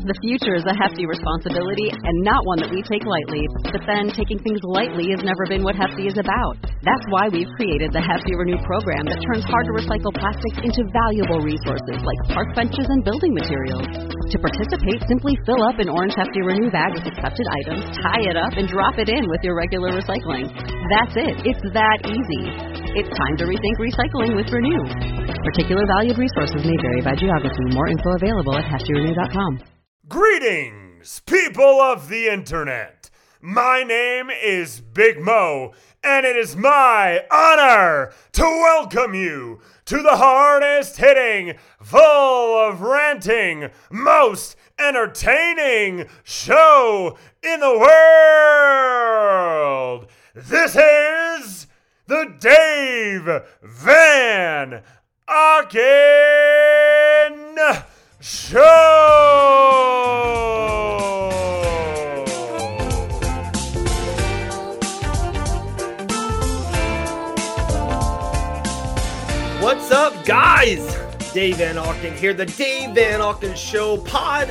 The future is a hefty responsibility and not one that we take lightly. But then taking things lightly has never been what Hefty is about. That's why we've created the Hefty Renew program that turns hard-to-recycle plastics into valuable resources like park benches and building materials. To participate, simply fill up an orange Hefty Renew bag with accepted items, tie it up, and drop it in with your regular recycling. That's it. It's that easy. It's time to rethink recycling with Renew. Particular valued resources may vary by geography. More info available at heftyrenew.com. Greetings, people of the internet. My name is Big Mo, and it is my honor to welcome you to the hardest hitting, full of ranting, most entertaining show in the world. This is the Dave Van Auken Show! What's up, guys? Dave Van Auken here, the Dave Van Auken Show, pod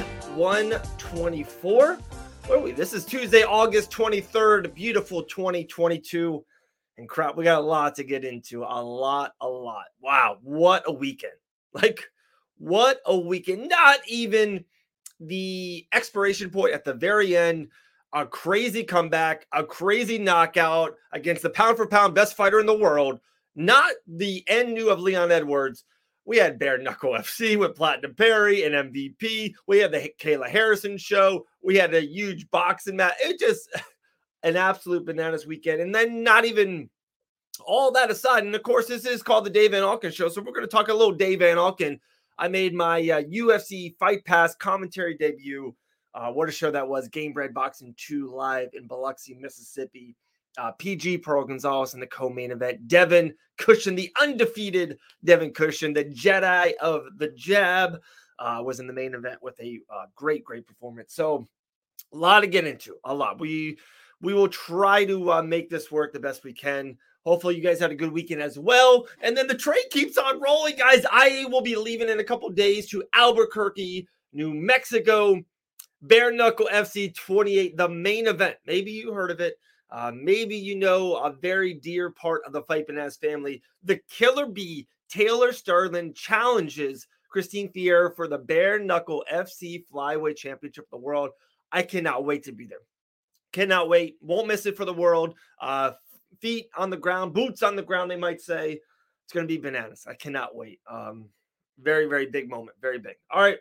124. Where are we? This is Tuesday, August 23rd, beautiful 2022. And crap, we got a lot to get into, a lot. Wow, what a weekend. What a weekend. Not even the expiration point at the very end. A crazy comeback, a crazy knockout against the pound-for-pound best fighter in the world. Not the end new of Leon Edwards. We had Bare Knuckle FC with Platinum Perry and MVP. We had the Kayla Harrison show. We had a huge boxing match. It just an absolute bananas weekend. And then not even all that aside. And of course, this is called the Dave Van Auken Show. So we're going to talk a little Dave Van Auken. I made my UFC Fight Pass commentary debut. What a show that was. Game Bred Boxing 2 live in Biloxi, Mississippi. PG Pearl Gonzalez in the co-main event. Devin Cushion, the undefeated Devin Cushion, the Jedi of the Jab, was in the main event with a great performance. So a lot to get into, a lot. We will try to make this work the best we can. Hopefully you guys had a good weekend as well. And then the train keeps on rolling, guys. I will be leaving in a couple days to Albuquerque, New Mexico. Bare Knuckle FC 28, the main event. Maybe you heard of it. Maybe you know a very dear part of the Fight Bananas family. The Killer Bee, Taylor Sterling, challenges Christine Fierro for the Bare Knuckle FC Flyweight Championship of the world. I cannot wait to be there. Cannot wait. Won't miss it for the world. Feet on the ground, boots on the ground, they might say. It's going to be bananas. I cannot wait. Very big moment. Very big. All right.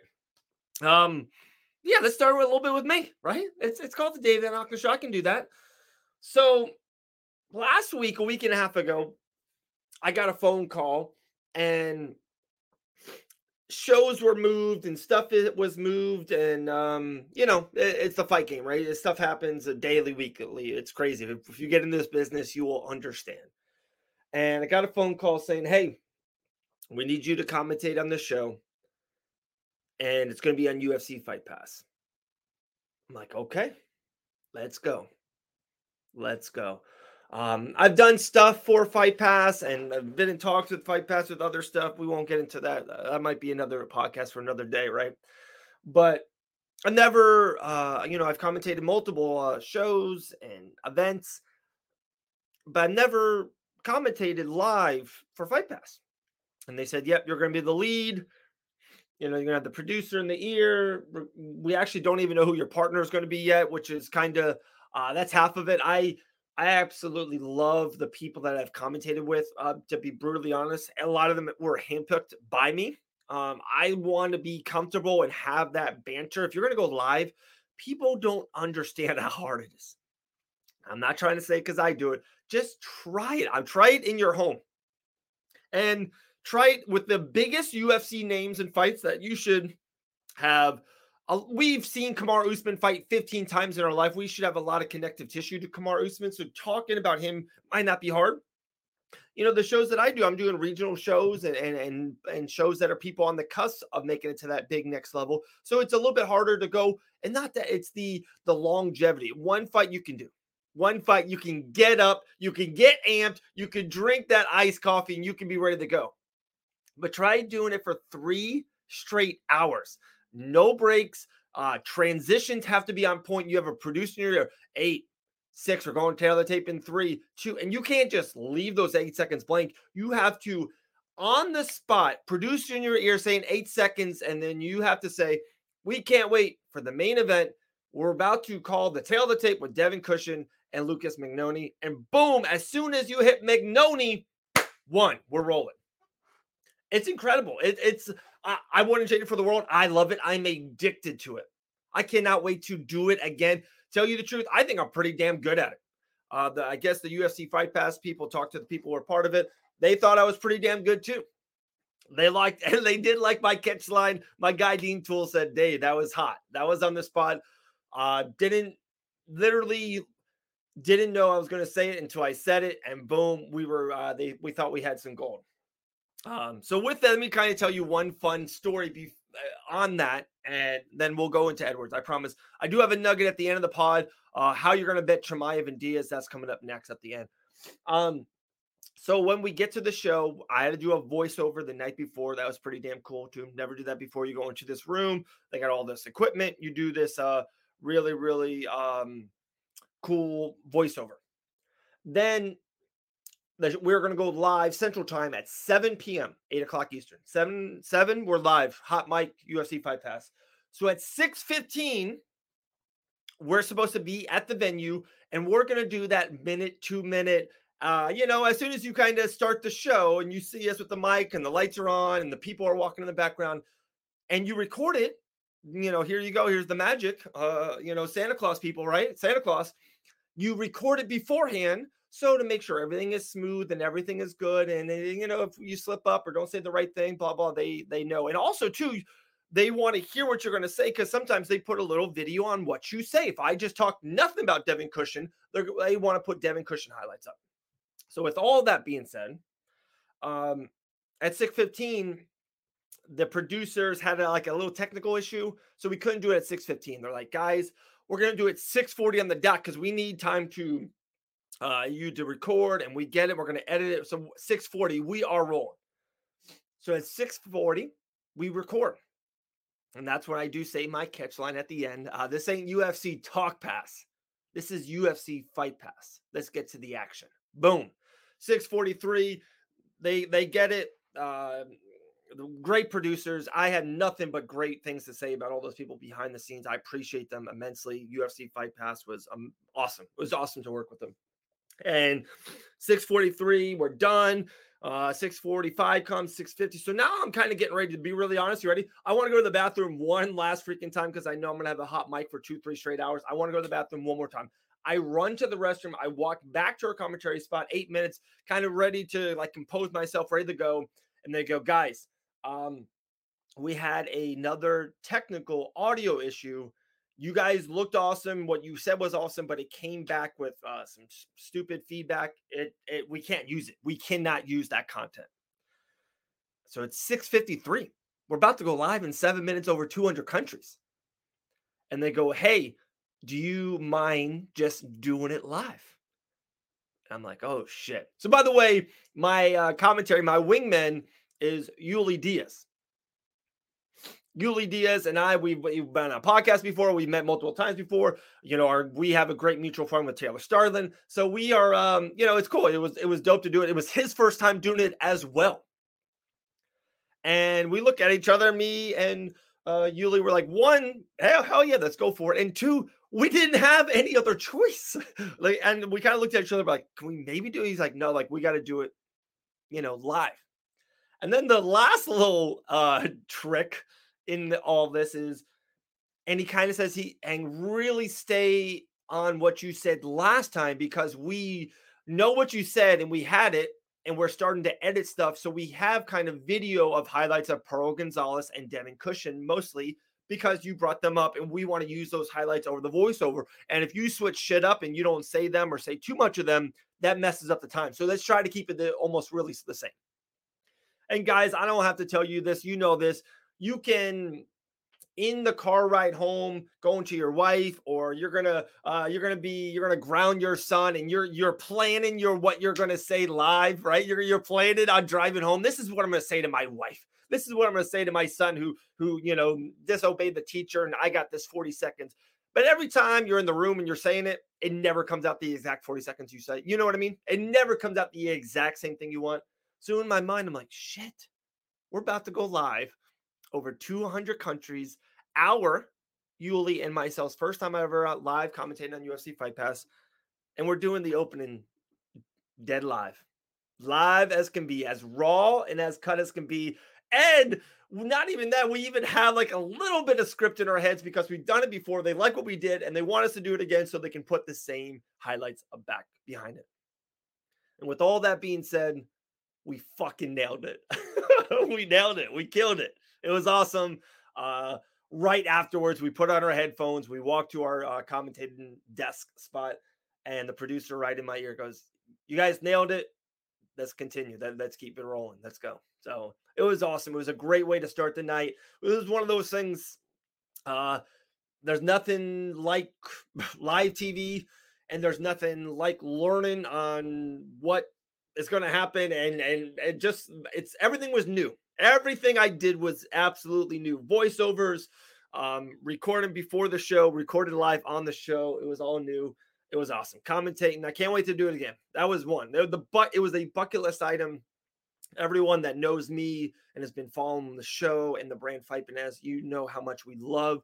Yeah, let's start with a little bit with me, right? It's called the Dave Van Auken Show. I can do that. So last week, a week and a half ago, I got a phone call and shows were moved and stuff was moved. And, it's the fight game, right? This stuff happens daily, weekly. It's crazy. If you get in this business, you will understand. And I got a phone call saying, hey, we need you to commentate on this show. And it's going to be on UFC Fight Pass. I'm like, okay, let's go. I've done stuff for Fight Pass and I've been in talks with Fight Pass with other stuff. We won't get into that. That might be another podcast for another day, right? But I never, I've commentated multiple shows and events, but I never commentated live for Fight Pass. And they said, yep, you're going to be the lead. You're going to have the producer in the ear. We actually don't even know who your partner is going to be yet, which is kind of, that's half of it. I absolutely love the people that I've commentated with. To be brutally honest, a lot of them were handpicked by me. I want to be comfortable and have that banter. If you're going to go live, people don't understand how hard it is. I'm not trying to say because I do it. Just try it. Try it in your home. And try it with the biggest UFC names and fights that you should have. We've seen Kamaru Usman fight 15 times in our life. We should have a lot of connective tissue to Kamaru Usman. So talking about him might not be hard. The shows that I do, I'm doing regional shows and shows that are people on the cusp of making it to that big next level. So it's a little bit harder to go. And not that it's the longevity. One fight you can do. One fight you can get up. You can get amped. You can drink that iced coffee and you can be ready to go. But try doing it for 3 straight hours. No breaks, Transitions have to be on point. You have a producer in your ear, 8, 6, we're going to tail the tape in 3, 2, and you can't just leave those 8 seconds blank. You have to, on the spot, producer in your ear saying 8 seconds, and then you have to say, we can't wait for the main event. We're about to call the tail of the tape with Devin Cushion and Lucas Mignoni. And boom, as soon as you hit Mignoni, we're rolling. It's incredible. I wouldn't change it for the world. I love it. I'm addicted to it. I cannot wait to do it again. Tell you the truth, I think I'm pretty damn good at it. I guess the UFC Fight Pass people talked to the people who were part of it. They thought I was pretty damn good too. They did like my catch line. My guy Dean Toole said, Dave, that was hot. That was on the spot. Didn't know I was going to say it until I said it, and boom, we thought we had some gold. So with that, let me kind of tell you one fun story on that, and then we'll go into Edwards. I promise. I do have a nugget at the end of the pod. How you're going to bet Chimaev and Diaz, that's coming up next at the end. So when we get to the show, I had to do a voiceover the night before. That was pretty damn cool too. Never do that before. You go into this room. They got all this equipment. You do this really, really cool voiceover. Then we're going to go live Central Time at 7 p.m., 8 o'clock Eastern. 7, we're live. Hot mic, UFC Fight Pass. So at 6:15, we're supposed to be at the venue, and we're going to do that minute, 2 minute. As soon as you kind of start the show and you see us with the mic and the lights are on and the people are walking in the background and you record it, here you go. Here's the magic. Santa Claus people, right? Santa Claus. You record it beforehand. So to make sure everything is smooth and everything is good. And, if you slip up or don't say the right thing, blah, blah, they know. And also, too, they want to hear what you're going to say because sometimes they put a little video on what you say. If I just talk nothing about Devin Cushion, they want to put Devin Cushion highlights up. So with all that being said, at 6:15, the producers had a little technical issue, so we couldn't do it at 6:15. They're like, guys, we're going to do it 6:40 on the dot because we need time to you to record, and we get it. We're going to edit it. So 6:40, we are rolling. So at 6:40, we record. And that's when I do say my catch line at the end. This ain't UFC Talk Pass. This is UFC Fight Pass. Let's get to the action. Boom. 6:43. They get it. Great producers. I had nothing but great things to say about all those people behind the scenes. I appreciate them immensely. UFC Fight Pass was awesome. It was awesome to work with them. And 6:43, we're done. 6:45 comes, 6:50. So now I'm kind of getting ready to be really honest. You ready? I want to go to the bathroom one last freaking time because I know I'm going to have a hot mic for 2-3 straight hours. I want to go to the bathroom one more time. I run to the restroom. I walk back to our commentary spot, 8 minutes, kind of ready to compose myself, ready to go. And they go, guys, we had another technical audio issue. You guys looked awesome. What you said was awesome, but it came back with some stupid feedback. We can't use it. We cannot use that content. So it's 6:53. We're about to go live in 7 minutes over 200 countries. And they go, hey, do you mind just doing it live? And I'm like, oh, shit. So by the way, my commentary, my wingman is Yuli Diaz. Yuli Diaz and we've been on a podcast before. We've met multiple times before. We have a great mutual friend with Taylor Starlin. So we are, it's cool. It was dope to do it. It was his first time doing it as well. And we look at each other, me and Yuli were like, one, hell yeah, let's go for it. And two, we didn't have any other choice. And we kind of looked at each other like, can we maybe do it? He's like, no, we got to do it, live. And then the last little trick in all this is, and he kind of says and really stay on what you said last time because we know what you said and we had it and we're starting to edit stuff. So we have kind of video of highlights of Pearl Gonzalez and Devin Cushion mostly because you brought them up and we want to use those highlights over the voiceover. And if you switch shit up and you don't say them or say too much of them, that messes up the time. So let's try to keep it almost really the same. And guys, I don't have to tell you this. You know this. You can, in the car ride home, going to your wife, or you're gonna ground your son, and you're planning what you're gonna say live, right? You're planning on driving home. This is what I'm gonna say to my wife. this is what I'm going to say to my son who disobeyed the teacher, and I got this 40 seconds. But every time you're in the room and you're saying it, it never comes out the exact 40 seconds you say. You know what I mean? It never comes out the exact same thing you want. So in my mind, I'm like, shit, we're about to go live over 200 countries. Yuli and myself's first time ever live commentating on UFC Fight Pass. And we're doing the opening dead live as can be, as raw and as cut as can be. And not even that, we even have like a little bit of script in our heads because we've done it before. They like what we did and they want us to do it again so they can put the same highlights back behind it. And with all that being said, we fucking nailed it. We nailed it. We killed it. It was awesome. Right afterwards, we put on our headphones. We walked to our commentating desk spot, and the producer right in my ear goes, "You guys nailed it. Let's continue. Let's keep it rolling. Let's go." So it was awesome. It was a great way to start the night. It was one of those things. There's nothing like live TV, and there's nothing like learning on what is going to happen. And it's everything was new. Everything I did was absolutely new. Voiceovers, recording before the show, recorded live on the show. It was all new. It was awesome. Commentating. I can't wait to do it again. That was one. It was a bucket list item. Everyone that knows me and has been following the show and the brand Fight Bananas, you know how much we love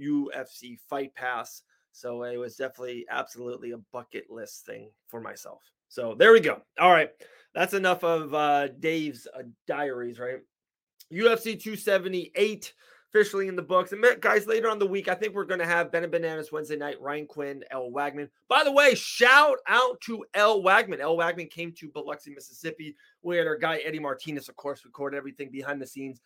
UFC Fight Pass. So it was definitely absolutely a bucket list thing for myself. So there we go. All right. That's enough of Dave's diaries, right? UFC 278 officially in the books. And guys, later on the week, I think we're going to have Ben and Bananas Wednesday night, Ryan Quinn, El Wagman. By the way, shout out to El Wagman. El Wagman came to Biloxi, Mississippi. We had our guy, Eddie Martinez, of course, recorded everything behind the scenes.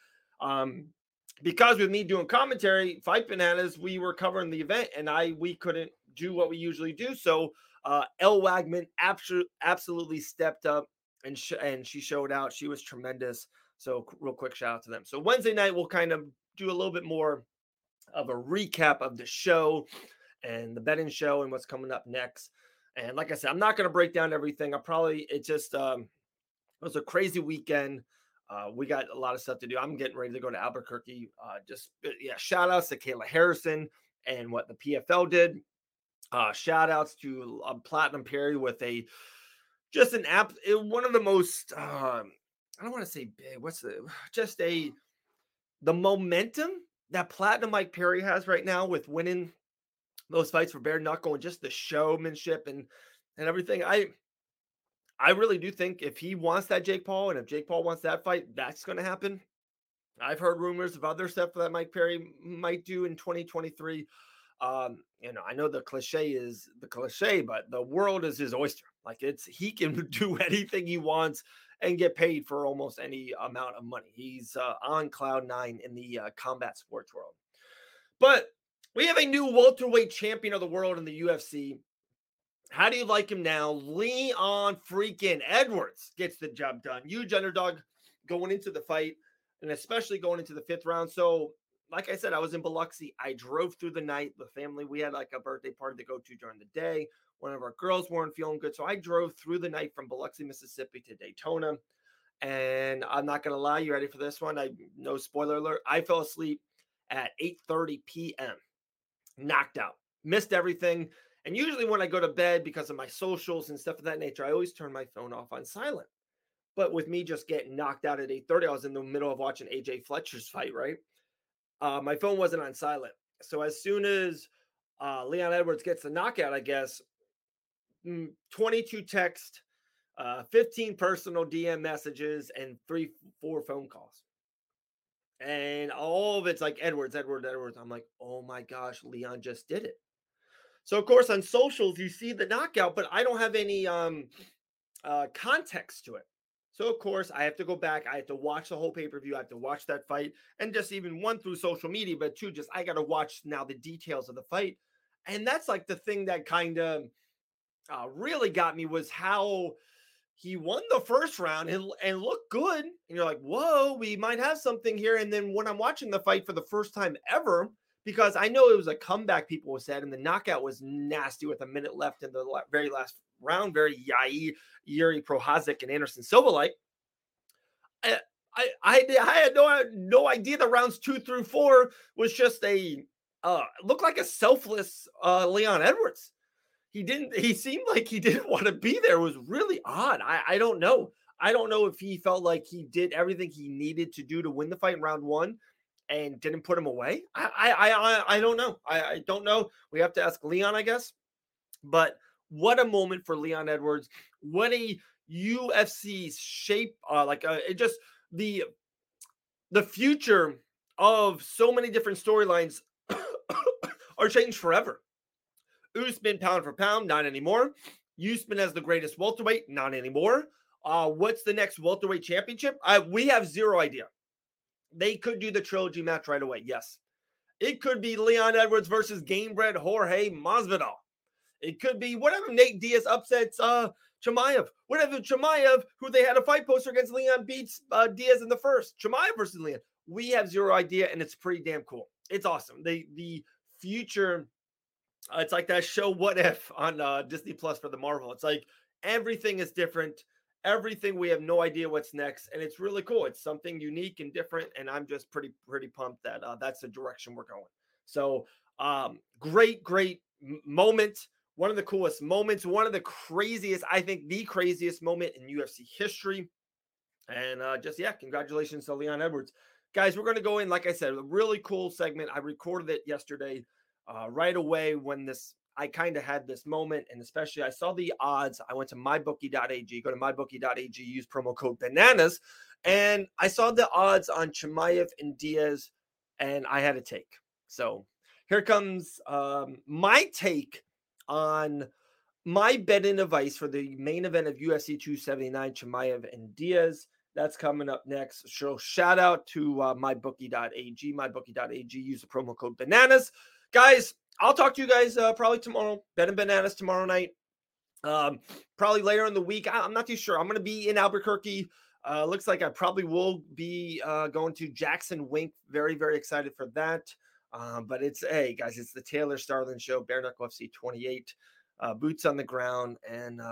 Because with me doing commentary, Fight Bananas, we were covering the event, and we couldn't do what we usually do. So El Wagman absolutely stepped up, and she showed out. She was tremendous. So real quick shout out to them. So Wednesday night, we'll kind of do a little bit more of a recap of the show and the betting show and what's coming up next. And like I said, I'm not going to break down everything. It was a crazy weekend. We got a lot of stuff to do. I'm getting ready to go to Albuquerque. Shout outs to Kayla Harrison and what the PFL did. Shout outs to Platinum Perry with one of the most, I don't want to say big. The momentum that Platinum Mike Perry has right now with winning those fights for bare knuckle and just the showmanship and everything. I really do think if he wants that Jake Paul and if Jake Paul wants that fight, that's going to happen. I've heard rumors of other stuff that Mike Perry might do in 2023. I know the cliche is the cliche, but the world is his oyster. Like he can do anything he wants and get paid for almost any amount of money. He's on cloud nine in the combat sports world. But we have a new welterweight champion of the world in the UFC. How do you like him now? Leon freaking Edwards gets the job done. Huge underdog going into the fight, and especially going into the fifth round. So, like I said, I was in Biloxi. I drove through the night. The family, we had like a birthday party to go to during the day. One of our girls weren't feeling good. So I drove through the night from Biloxi, Mississippi to Daytona. And I'm not going to lie, you ready for this one? No spoiler alert. I fell asleep at 8:30 p.m. Knocked out. Missed everything. And usually when I go to bed, because of my socials and stuff of that nature, I always turn my phone off on silent. But with me just getting knocked out at 8:30, I was in the middle of watching AJ Fletcher's fight, right? My phone wasn't on silent. So as soon as Leon Edwards gets the knockout, I guess, 22 text, 15 personal DM messages, and 3-4 phone calls. And all of it's like Edwards. I'm like, oh my gosh, Leon just did it. So, of course, on socials, you see the knockout, but I don't have any context to it. So, of course, I have to go back. I have to watch the whole pay-per-view. I have to watch that fight. And just even one through social media, but two, just I got to watch now the details of the fight. And that's like the thing that kind of really got me was how he won the first round and looked good. And you're like, whoa, we might have something here. And then when I'm watching the fight for the first time ever, because I know it was a comeback, people said, and the knockout was nasty with a minute left in the very last round, very Yuri Prochazka and Anderson Silva like. I had no idea the rounds 2 through 4 was just a looked like a selfless Leon Edwards. He seemed like he didn't want to be there. It was really odd. I don't know. I don't know if he felt like he did everything he needed to do to win the fight in round 1 and didn't put him away. I don't know. I don't know. We have to ask Leon, I guess. But what a moment for Leon Edwards. What a UFC shape. It just the future of so many different storylines are changed forever. Usman pound for pound, not anymore. Usman as the greatest welterweight, not anymore. What's the next welterweight championship? We have zero idea. They could do the trilogy match right away. Yes. It could be Leon Edwards versus Gamebred Jorge Masvidal. It could be whatever Nate Diaz upsets Chimaev. Whatever Chimaev, who they had a fight poster against Leon, beats Diaz in the first. Chimaev versus Leon. We have zero idea, and it's pretty damn cool. It's awesome. The future, it's like that show What If on Disney Plus for the Marvel. It's like everything is different. Everything, we have no idea what's next, and it's really cool. It's something unique and different, and I'm just pretty pumped that that's the direction we're going. So great moment. One of the coolest moments, one of the craziest, I think the craziest moment in UFC history. And congratulations to Leon Edwards. Guys, we're going to go in, like I said, a really cool segment. I recorded it yesterday right away when I kind of had this moment, and especially I saw the odds. I went to mybookie.ag, go to mybookie.ag, use promo code BANANAS, and I saw the odds on Chimaev and Diaz, and I had a take. So here comes my take on my betting advice for the main event of UFC 279, Chimaev and Diaz. That's coming up next. So shout out to mybookie.ag, mybookie.ag. Use the promo code BANANAS. Guys, I'll talk to you guys probably tomorrow. Betting Bananas tomorrow night. Probably later in the week. I'm not too sure. I'm going to be in Albuquerque. Looks like I probably will be going to Jackson Wink. Very, very excited for that. But hey, guys, it's the Taylor Starlin Show, Bare Knuckle FC 28. Boots on the ground, and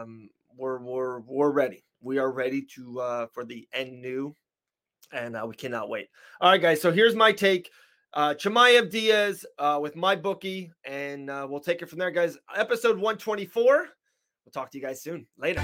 we're ready. We are ready to for the end new, and we cannot wait. All right, guys. So here's my take. Chimaev Diaz with my bookie, and we'll take it from there, guys. Episode 124. We'll talk to you guys soon. Later.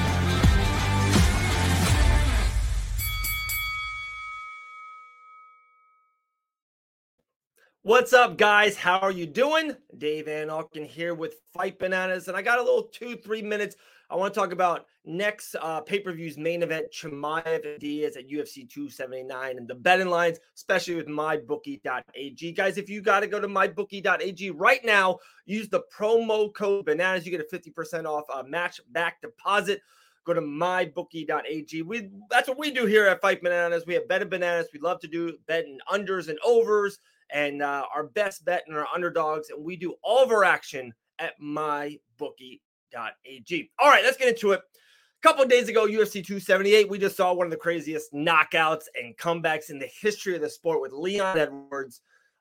What's up, guys? How are you doing? Dave Van Auken here with Fight Bananas, and I got a little 2-3 minutes. I want to talk about next pay-per-view's main event, Chimaev and Diaz at UFC 279, and the betting lines, especially with mybookie.ag. Guys, if you got to go to mybookie.ag right now, use the promo code BANANAS. You get a 50% off match back deposit. Go to mybookie.ag. That's what we do here at Fight Bananas. We have betting bananas. We love to do betting unders and overs, and our best bet and our underdogs, and we do all of our action at mybookie.ag. All right, let's get into it. A couple of days ago, UFC 278, we just saw one of the craziest knockouts and comebacks in the history of the sport with Leon Edwards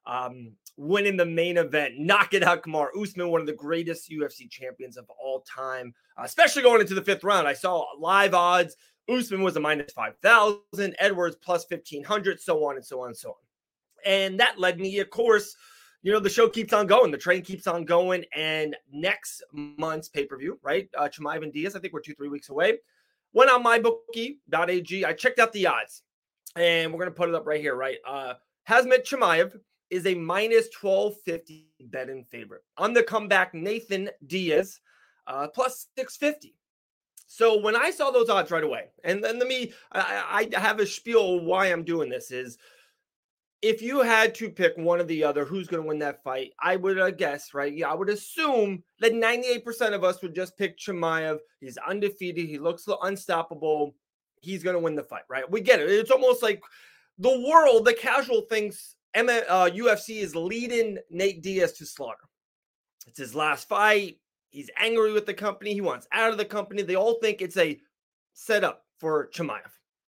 winning the main event, knocking out Kamaru Usman, one of the greatest UFC champions of all time, especially going into the 5th round. I saw live odds. Usman was a minus 5,000, Edwards plus 1,500, so on and so on and so on. And that led me, of course, the show keeps on going. The train keeps on going. And next month's pay-per-view, right? Chimaev and Diaz, I think we're 2-3 weeks away. Went on mybookie.ag. I checked out the odds. And we're going to put it up right here, right? Khamzat Chimaev is a minus 1,250 betting favorite. On the comeback, Nathan Diaz, plus 650. So when I saw those odds right away, and then I have a spiel why I'm doing this is, if you had to pick one or the other, who's going to win that fight, I would guess, right? Yeah, I would assume that 98% of us would just pick Chimaev. He's undefeated. He looks unstoppable. He's going to win the fight, right? We get it. It's almost like the world, the casual thinks UFC is leading Nate Diaz to slaughter. It's his last fight. He's angry with the company. He wants out of the company. They all think it's a setup for Chimaev.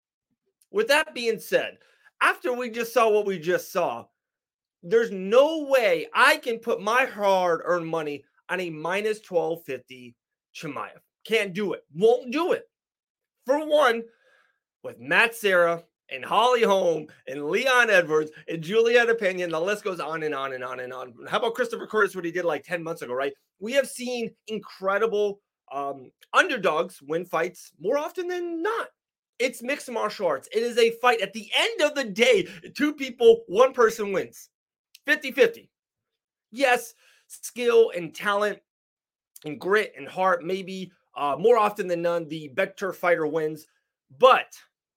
With that being said, after we just saw what we just saw, there's no way I can put my hard-earned money on a minus 1,250 Chimaev. Can't do it. Won't do it. For one, with Matt Serra and Holly Holm and Leon Edwards and Juliana Pena. The list goes on and on and on and on. How about Christopher Curtis, what he did like 10 months ago, right? We have seen incredible underdogs win fights more often than not. It's mixed martial arts. It is a fight. At the end of the day, two people, one person wins. 50-50. Yes, skill and talent and grit and heart, maybe more often than none, the better fighter wins. But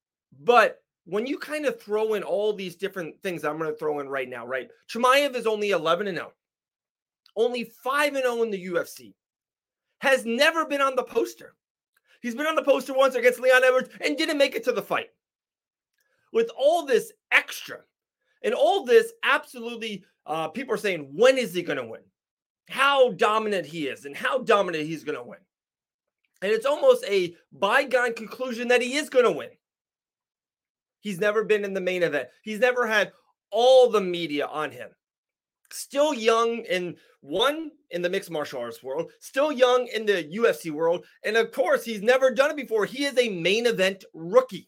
when you kind of throw in all these different things I'm going to throw in right now, right? Chimaev is only 11-0. Only 5-0 in the UFC. Has never been on the poster. He's been on the poster once against Leon Edwards and didn't make it to the fight. With all this extra and all this absolutely, people are saying, when is he going to win? How dominant he is and how dominant he's going to win. And it's almost a bygone conclusion that he is going to win. He's never been in the main event. He's never had all the media on him. Still young in the mixed martial arts world, still young in the UFC world. And of course, he's never done it before. He is a main event rookie.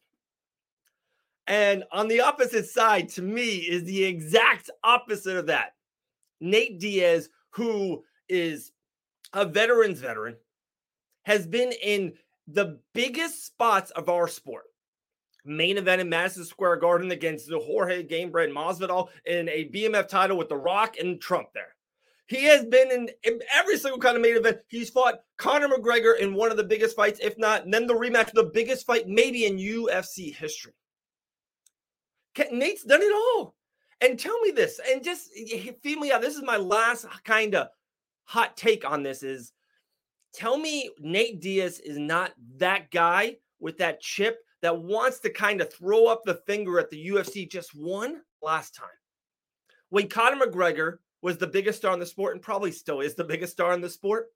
And on the opposite side, to me, is the exact opposite of that. Nate Diaz, who is a veteran's veteran, has been in the biggest spots of our sport. Main event in Madison Square Garden against Jorge Gamebred Masvidal in a BMF title with The Rock and Trump there. He has been in every single kind of main event. He's fought Conor McGregor in one of the biggest fights, if not, and then the rematch, the biggest fight maybe in UFC history. Nate's done it all. And tell me this, and just feed me out. This is my last kind of hot take on this is, tell me Nate Diaz is not that guy with that chip that wants to kind of throw up the finger at the UFC just one last time. When Conor McGregor was the biggest star in the sport and probably still is the biggest star in the sport,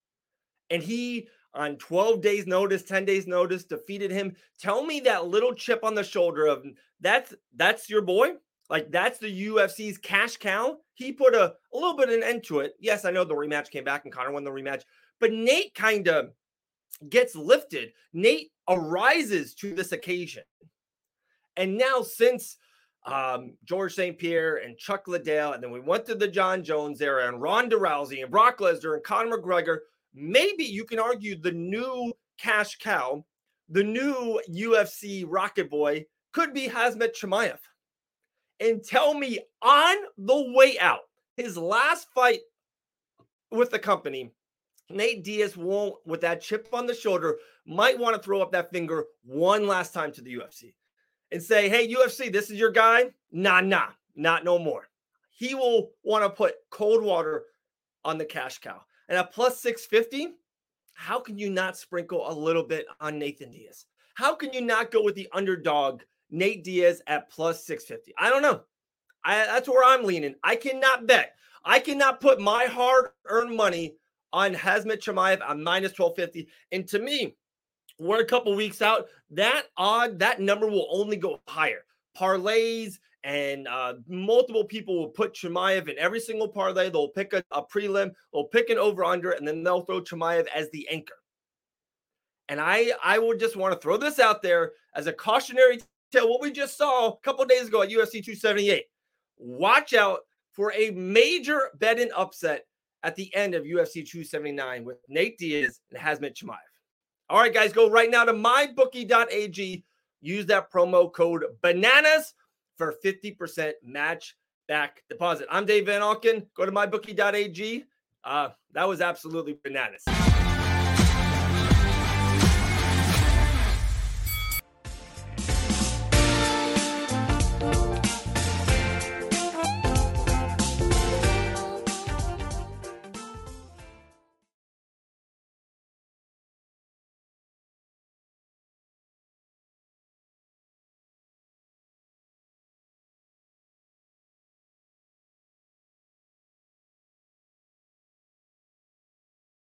and he, on 12 days notice, 10 days notice, defeated him. Tell me that little chip on the shoulder of that's your boy? Like, that's the UFC's cash cow? He put a little bit of an end to it. Yes, I know the rematch came back and Conor won the rematch, but Nate kind of gets lifted. Nate arises to this occasion. And now since George St. Pierre and Chuck Liddell, and then we went to the John Jones era and Ronda Rousey and Brock Lesnar and Conor McGregor, maybe you can argue the new cash cow, the new UFC rocket boy could be Khamzat Chimaev. And tell me on the way out, his last fight with the company, Nate Diaz won't, with that chip on the shoulder, might want to throw up that finger one last time to the UFC and say, hey, UFC, this is your guy? Nah, not no more. He will want to put cold water on the cash cow. And at plus 650, how can you not sprinkle a little bit on Nathan Diaz? How can you not go with the underdog, Nate Diaz, at plus 650? I don't know. That's where I'm leaning. I cannot bet. I cannot put my hard-earned money on Khamzat Chimaev on minus 1250. And to me, we're a couple weeks out. That number will only go higher. Parlays and multiple people will put Chimaev in every single parlay. They'll pick a prelim, they'll pick an over-under, and then they'll throw Chimaev as the anchor. And I would just want to throw this out there as a cautionary tale. What we just saw a couple days ago at UFC 278. Watch out for a major bet-in upset at the end of UFC 279 with Nate Diaz and Khamzat Chimaev. All right, guys, go right now to mybookie.ag. Use that promo code BANANAS for 50% match back deposit. I'm Dave Van Auken. Go to mybookie.ag. That was absolutely bananas.